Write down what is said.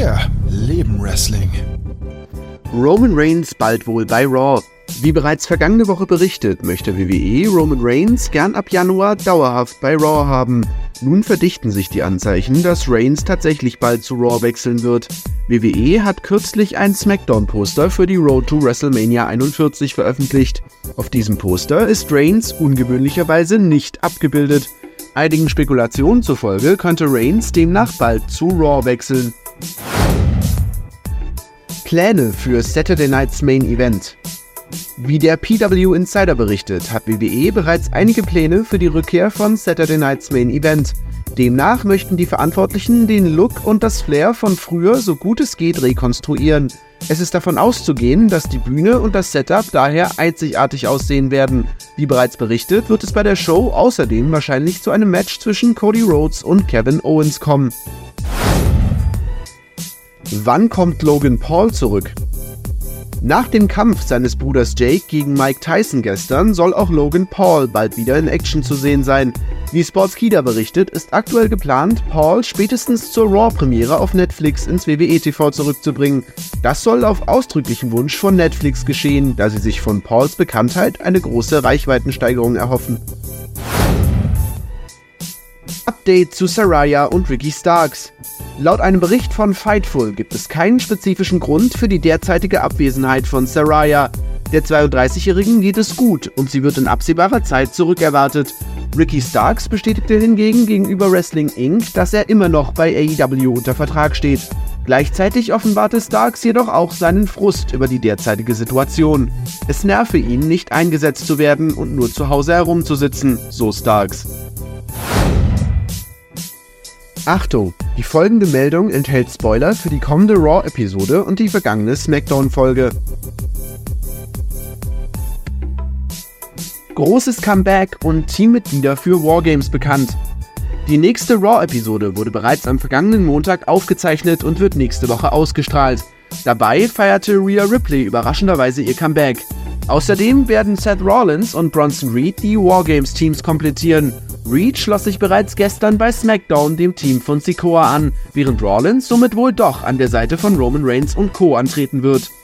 Wir leben Wrestling. Roman Reigns bald wohl bei Raw. Wie bereits vergangene Woche berichtet, möchte WWE Roman Reigns gern ab Januar dauerhaft bei Raw haben. Nun verdichten sich die Anzeichen, dass Reigns tatsächlich bald zu Raw wechseln wird. WWE hat kürzlich ein SmackDown-Poster für die Road to WrestleMania 41 veröffentlicht. Auf diesem Poster ist Reigns ungewöhnlicherweise nicht abgebildet. Einigen Spekulationen zufolge könnte Reigns demnach bald zu Raw wechseln. Pläne für Saturday Night's Main Event. Wie der PW Insider berichtet, hat WWE bereits einige Pläne für die Rückkehr von Saturday Night's Main Event. Demnach möchten die Verantwortlichen den Look und das Flair von früher so gut es geht rekonstruieren. Es ist davon auszugehen, dass die Bühne und das Setup daher einzigartig aussehen werden. Wie bereits berichtet, wird es bei der Show außerdem wahrscheinlich zu einem Match zwischen Cody Rhodes und Kevin Owens kommen. Wann kommt Logan Paul zurück? Nach dem Kampf seines Bruders Jake gegen Mike Tyson gestern soll auch Logan Paul bald wieder in Action zu sehen sein. Wie Sportskeeda berichtet, ist aktuell geplant, Paul spätestens zur Raw-Premiere auf Netflix ins WWE-TV zurückzubringen. Das soll auf ausdrücklichen Wunsch von Netflix geschehen, da sie sich von Pauls Bekanntheit eine große Reichweitensteigerung erhoffen. Update zu Saraya und Ricky Starks. Laut einem Bericht von Fightful gibt es keinen spezifischen Grund für die derzeitige Abwesenheit von Saraya. Der 32-Jährigen geht es gut und sie wird in absehbarer Zeit zurückerwartet. Ricky Starks bestätigte hingegen gegenüber Wrestling Inc., dass er immer noch bei AEW unter Vertrag steht. Gleichzeitig offenbarte Starks jedoch auch seinen Frust über die derzeitige Situation. Es nerve ihn, nicht eingesetzt zu werden und nur zu Hause herumzusitzen, so Starks. Achtung, die folgende Meldung enthält Spoiler für die kommende Raw-Episode und die vergangene SmackDown-Folge. Großes Comeback und Teammitglieder für Wargames bekannt. Die nächste Raw-Episode wurde bereits am vergangenen Montag aufgezeichnet und wird nächste Woche ausgestrahlt. Dabei feierte Rhea Ripley überraschenderweise ihr Comeback. Außerdem werden Seth Rollins und Bronson Reed die Wargames-Teams komplettieren. Reed schloss sich bereits gestern bei SmackDown dem Team von Sikoa an, während Rollins somit wohl doch an der Seite von Roman Reigns und Co. antreten wird.